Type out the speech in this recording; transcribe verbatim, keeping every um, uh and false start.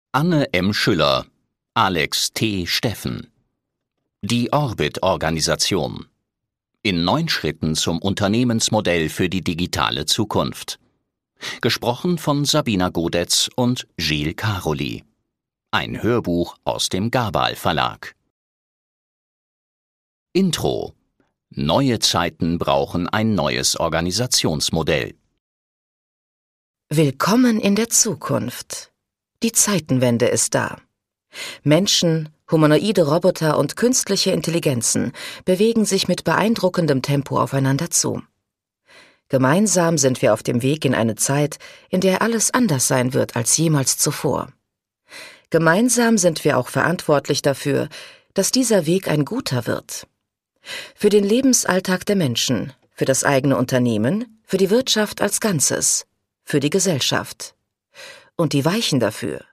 Anne M. Schüller, Alex T. Steffen. Die Orbit-Organisation. In neun Schritten zum Unternehmensmodell für die digitale Zukunft. Gesprochen von Sabina Godetz und Gilles Caroli. Ein Hörbuch aus dem Gabal Verlag. Intro. Neue Zeiten brauchen ein neues Organisationsmodell. Willkommen in der Zukunft. Die Zeitenwende ist da. Menschen, humanoide Roboter und künstliche Intelligenzen bewegen sich mit beeindruckendem Tempo aufeinander zu. Gemeinsam sind wir auf dem Weg in eine Zeit, in der alles anders sein wird als jemals zuvor. Gemeinsam sind wir auch verantwortlich dafür, dass dieser Weg ein guter wird. Für den Lebensalltag der Menschen, für das eigene Unternehmen, für die Wirtschaft als Ganzes, für die Gesellschaft. Und die Weichen dafür,